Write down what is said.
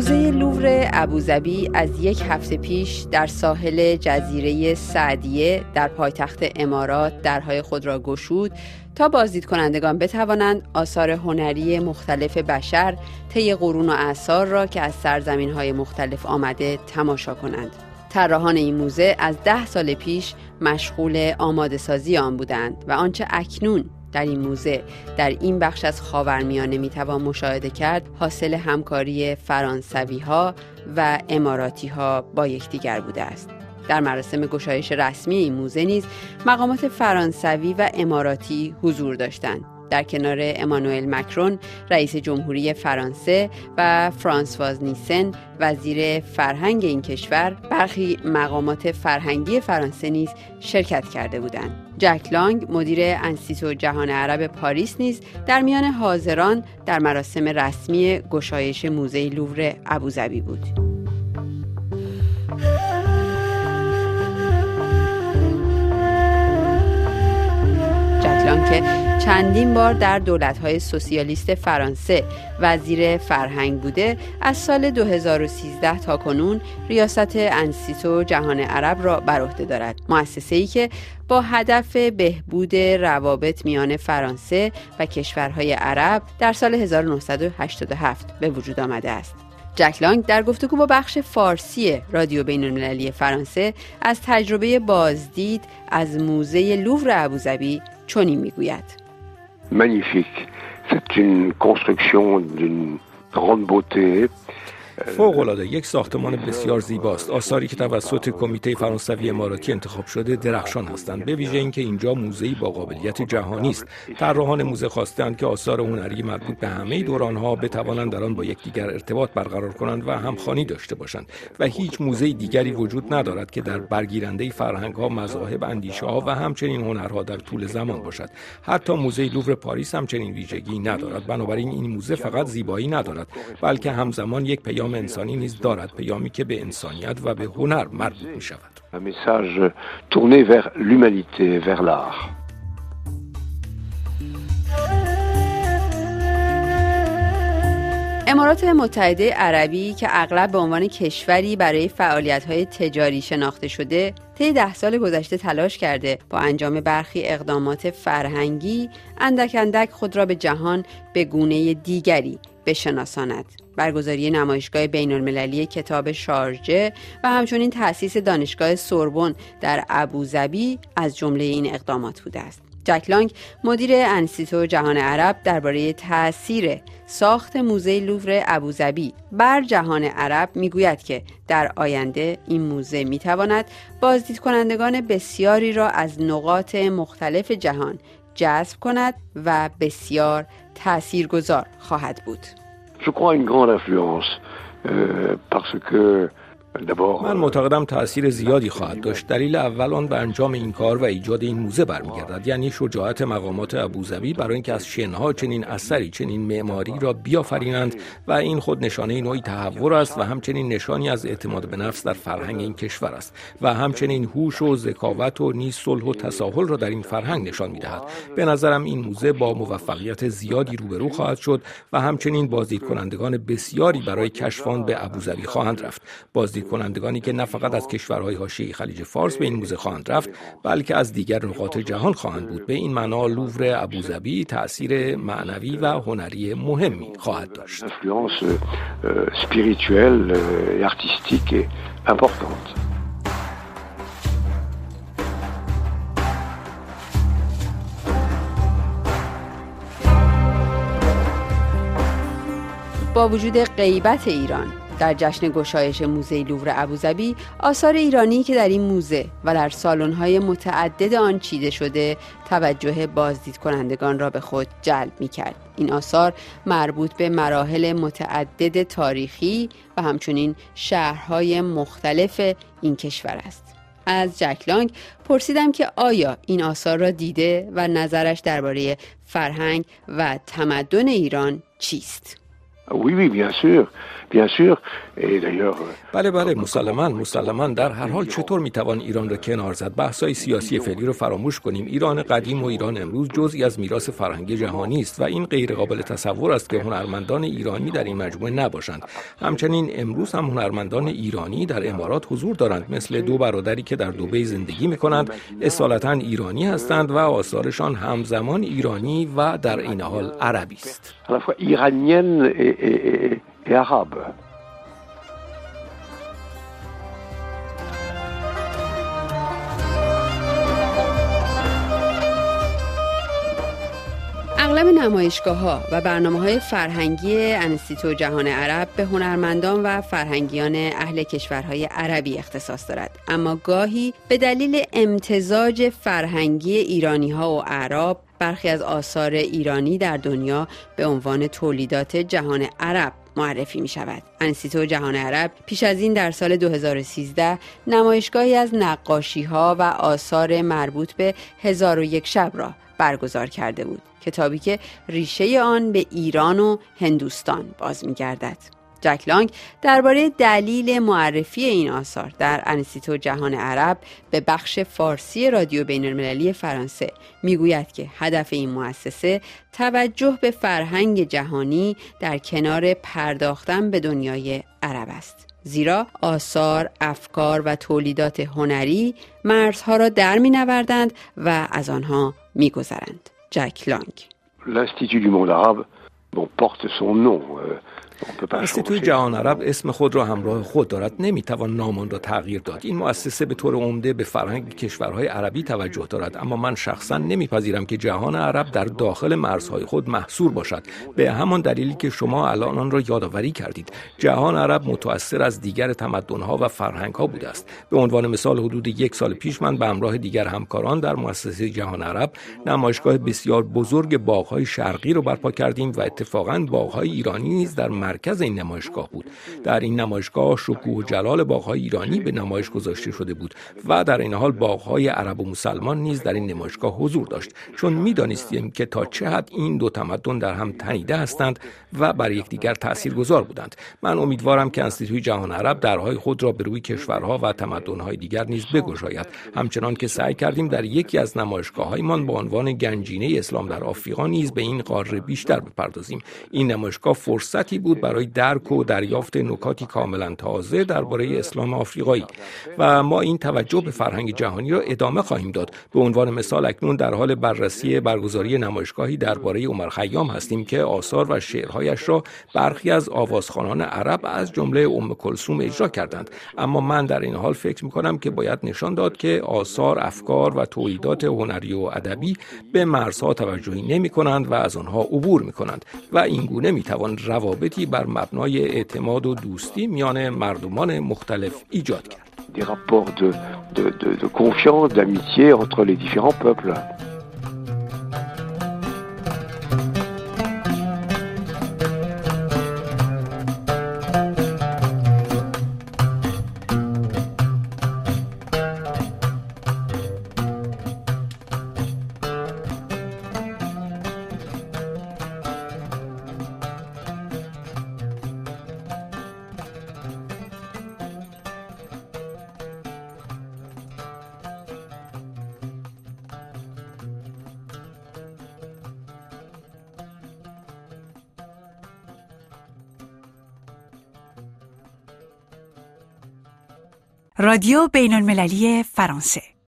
موزه لوور ابوظبی از یک هفته پیش در ساحل جزیره سعدیه در پایتخت امارات درهای خود را گشود تا بازدید کنندگان بتوانند آثار هنری مختلف بشر طی قرون و اعصار را که از سرزمین‌های مختلف آمده تماشا کنند. طراحان این موزه از 10 سال پیش مشغول آماده سازی آن بودند و آنچه اکنون در این موزه در این بخش از خاورمیانه میتوان مشاهده کرد حاصل همکاری فرانسوی‌ها و اماراتی‌ها با یکدیگر بوده است. در مراسم گشایش رسمی این موزه نیز مقامات فرانسوی و اماراتی حضور داشتند. در کنار امانوئل مکرون رئیس جمهوری فرانسه و فرانسواز نیسن وزیر فرهنگ این کشور، برخی مقامات فرهنگی فرانسه نیز شرکت کرده بودند. جک لانگ مدیر انستیتو جهان عرب پاریس نیز در میان حاضران در مراسم رسمی گشایش موزه لوور ابوظبی بود. جک لانگ که چندین بار در دولت‌های سوسیالیست فرانسه وزیر فرهنگ بوده، از سال 2013 تا کنون ریاست انستیتو جهان عرب را بر عهده دارد. مؤسسه‌ای که با هدف بهبود روابط میان فرانسه و کشورهای عرب در سال 1987 به وجود آمده است. جک لانگ در گفتگو با بخش فارسی رادیو بین‌المللی فرانسه از تجربه بازدید از موزه لوور ابوظبی چنین میگوید: Magnifique. C'est une construction d'une grande beauté. فوق‌العاده، یک ساختمان بسیار زیباست. آثاری که توسط کمیته فرانسوی اماراتی انتخاب شده درخشان هستند، به ویژه اینکه اینجا موزه‌ای با قابلیت جهانی است. طراحان موزه خواستند که آثار هنری مربوط به همه دوران‌ها بتوانند در آن با یکدیگر ارتباط برقرار کنند و همخوانی داشته باشند و هیچ موزه دیگری وجود ندارد که در برگیرنده فرهنگ‌ها، مذاهب، اندیشه‌ها و همچنین هنرها در طول زمان باشد. حتی موزه لوور پاریس هم چنین ویژگی ندارد. بنابراین این موزه فقط زیبایی ندارد، بلکه همزمان یک پیام انسانی نیز دارد، پیامی که به انسانیت و به هنر مربوط می شود. Un message tourné vers l'humanité, vers l'art. امارات متحده عربی که اغلب به عنوان کشوری برای فعالیت‌های تجاری شناخته شده، طی 10 سال گذشته تلاش کرده با انجام برخی اقدامات فرهنگی اندک اندک خود را به جهان به گونه دیگری بشناساند. برگزاری نمایشگاه بین‌المللی کتاب شارژه و همچنین تأسیس دانشگاه سوربن در ابوظبی از جمله این اقدامات بوده است. جک لانگ مدیر انستیتو جهان عرب درباره تأثیر ساخت موزه لوور ابوظبی بر جهان عرب میگوید که در آینده این موزه میتواند بازدید کنندگان بسیاری را از نقاط مختلف جهان جذب کند و بسیار تاثیرگذار خواهد بود. Je crois une grande influence parce que من معتقدم تأثیر زیادی خواهد داشت. دلیل اول آن به انجام این کار و ایجاد این موزه برمیگردد، یعنی شجاعت مقامات ابوظبی برای اینکه از شنها چنین اثری، چنین معماری را بیافرینند و این خود نشانه نوعی تحور است و همچنین نشانی از اعتماد به نفس در فرهنگ این کشور است و همچنین هوش و ذکاوت و نیز صلح و تساهل را در این فرهنگ نشان می‌دهد. به نظرم این موزه با موفقیت زیادی روبرو خواهد شد و همچنین بازدید کنندگان بسیاری برای کشف آن به ابوظبی خواهند رفت. بازدید کنندگانی که نه فقط از کشورهای حاشیه خلیج فارس به این موزه خواهند رفت، بلکه از دیگر نقاط جهان خواهند بود. به این معنا لوور ابوظبی تأثیر معنوی و هنری مهمی خواهد داشت. Influence spirituelle et artistique et importante. با وجود غیبت ایران در جشن گشایش موزه لوور ابوظبی، آثار ایرانی که در این موزه و در سالن‌های متعدد آن چیده شده توجه بازدید کنندگان را به خود جلب می‌کرد. این آثار مربوط به مراحل متعدد تاریخی و همچنین شهرهای مختلف این کشور است. از جک لانگ پرسیدم که آیا این آثار را دیده و نظرش درباره فرهنگ و تمدن ایران چیست؟ Oui, oui, bien sûr. Bien sûr. Et d'ailleurs بله مسلماً در هر حال چطور میتوان ایران را کنار زد؟ بحث‌های سیاسی فعلی رو فراموش کنیم. ایران قدیم و ایران امروز جزئی از میراث فرهنگی جهانی است و این غیر قابل تصور است که هنرمندان ایرانی در این مجموعه نباشند. همچنین امروز هم هنرمندان ایرانی در امارات حضور دارند، مثل دو برادری که در دبی زندگی میکنند، اصالتاً ایرانی هستند و آثارشان همزمان ایرانی و در این حال عربی است. à la fois iranienne et arabe. اغلب نمایشگاه‌ها و برنامه‌های فرهنگی انستیتو جهان عرب به هنرمندان و فرهنگیان اهل کشورهای عربی اختصاص دارد، اما گاهی به دلیل امتزاج فرهنگی ایرانی‌ها و اعراب برخی از آثار ایرانی در دنیا به عنوان تولیدات جهان عرب معرفی می شود. انستیتو جهان عرب پیش از این در سال 2013 نمایشگاهی از نقاشی‌ها و آثار مربوط به 1001 شب را برگزار کرده بود، کتابی که ریشه آن به ایران و هندوستان باز می‌گردد. جک لانگ درباره دلیل معرفی این آثار در انستیتو جهان عرب به بخش فارسی رادیو بین‌المللی فرانسه میگوید که هدف این مؤسسه توجه به فرهنگ جهانی در کنار پرداختن به دنیای عرب است، زیرا آثار، افکار و تولیدات هنری مرزها را در می‌نوردند و از آنها می‌گذرند. جک لانگ. L'Institut du monde arabe porte son nom. انستیتوی جهان عرب اسم خود را همراه خود دارد، نمیتوان نام آن را تغییر داد. این مؤسسه به طور عمده به فرهنگ کشورهای عربی توجه دارد، اما من شخصا نمیپذیرم که جهان عرب در داخل مرزهای خود محصور باشد، به همان دلیلی که شما الان آن را یادآوری کردید. جهان عرب متأثر از دیگر تمدن‌ها و فرهنگ‌ها بوده است. به عنوان مثال حدود 1 سال پیش من به همراه دیگر همکاران در مؤسسه جهان عرب نمایشگاه بسیار بزرگ باغ‌های شرقی را برپا کردیم و اتفاقاً باغ‌های ایرانی نیز در مرکز این نمایشگاه بود. در این نمایشگاه شکوه و جلال باغ‌های ایرانی به نمایش گذاشته شده بود و در این حال باغ‌های عرب و مسلمان نیز در این نمایشگاه حضور داشت، چون می‌دانستیم که تا چه حد این دو تمدن در هم تنیده هستند و بر یکدیگر تاثیرگذار بودند. من امیدوارم که انستیتوی جهان عرب درهای خود را به روی کشورها و تمدن‌های دیگر نیز بگشاید، همچنان که سعی کردیم در یکی از نمایشگاه‌هایمان با عنوان گنجینه اسلام در آفریقا نیز به این قاره بیشتر بپردازیم. این نمایشگاه فرصتی بود برای درک و دریافت نکاتی کاملا تازه درباره اسلام آفریقایی و ما این توجه به فرهنگ جهانی را ادامه خواهیم داد. به عنوان مثال اکنون در حال برگزاری نمایشگاهی درباره عمر خیام هستیم که آثار و شعرهایش را برخی از آوازخوانان عرب از جمله ام کلثوم اجرا کردند، اما من در این حال فکر می‌کنم که باید نشان داد که آثار، افکار و تولیدات هنری و ادبی به مرزها توجهی نمی‌کنند و از آنها عبور می‌کنند و این گونه می‌توان روابطی بر مبنای اعتماد و دوستی میان مردمان مختلف ایجاد کرد. Des rapports de confiance, d'amitié entre les différents peuples. رادیو بین‌المللی فرانسه